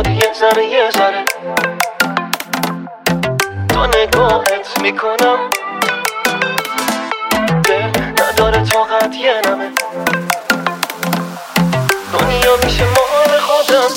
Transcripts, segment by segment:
میاد یه ذره تا نگاهت میکنم دل نداره طاقت یه نمه دنیا میشه مال خودم.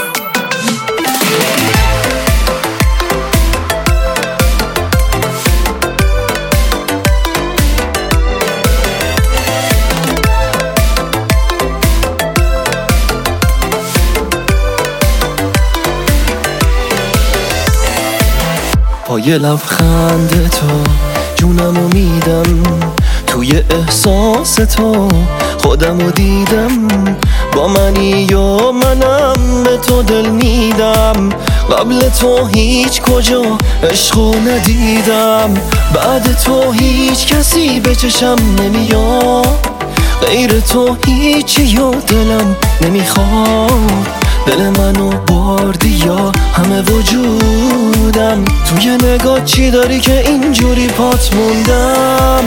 پای لبخند تو جونمو میدم، توی احساس تو خودمو دیدم، با منی یا منم به تو دل میدم. قبل تو هیچ کجا عشقو ندیدم، بعد تو هیچ کسی به چشم نمیاد، غیر تو هیچی یا دلم نمیخواد. دل منو بردی یا همه وجودم، توی نگاه چی داری که اینجوری پات موندم؟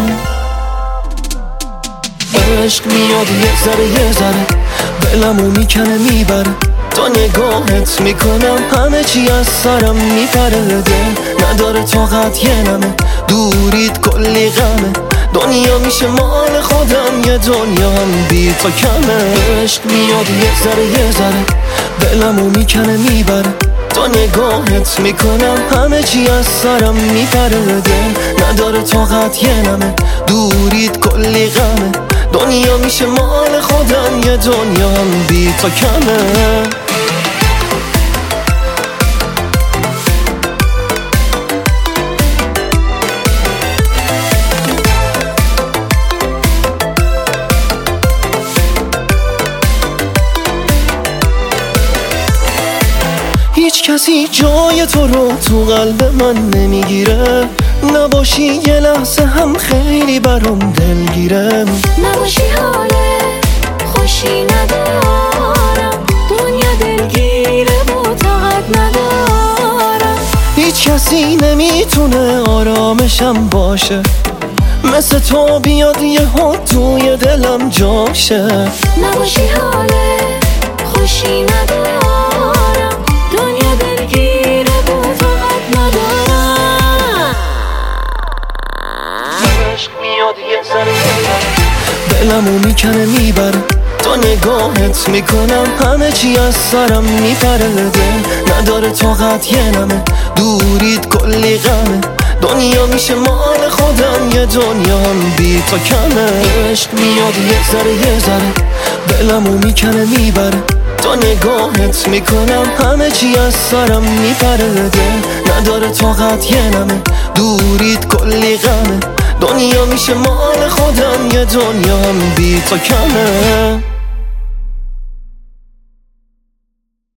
عشق میاد یه ذره دلمو میکنه میبره، تا نگاهت میکنم همه چی از سرم میپره. دل نداره طاقت یه نمه دوریت کلی غمه، دنیا میشه مال خودم یه دنیا هم بی تو کمه. عشق میاد یه ذره دلمو میکنه میبره، تا نگاهت میکنم همه چی از سرم میپره. دل نداره طاقت یه نمه دوریت کلی غمه، دنیا میشه مال خودم یه دنیا هم بی تو کمه. هیچ کسی جای تو رو تو قلب من نمیگیره، نباشی یه لحظه هم خیلی برام دلگیره. نباشی حاله خوشی ندارم، دنیا دلگیره و طاقت ندارم. هیچ کسی نمیتونه آرامشم باشه، مثل تو بیاد یهو توی دلم جاشه. نباشی حاله خوشی ندارم، دنیا دلگیره و طاقت ندارم. عشق میاد یه ذره دلمو میکنه میبره، تا نگاهت میکنم همه چی از سرم میپره. دل نداره طاقت یه نمه دوریت کلی غمه، دنیا میشه مال خودم یه دنیا هم بی تو کمه. عشق میاد یه ذره دلمو میکنه میبره، تا نگاهت میکنم همه چی از سرم میپره. دل نداره طاقت یه نمه دوریت کلی غمه، دنیا میشه مال خودم یه دنیا هم بی تو کمه.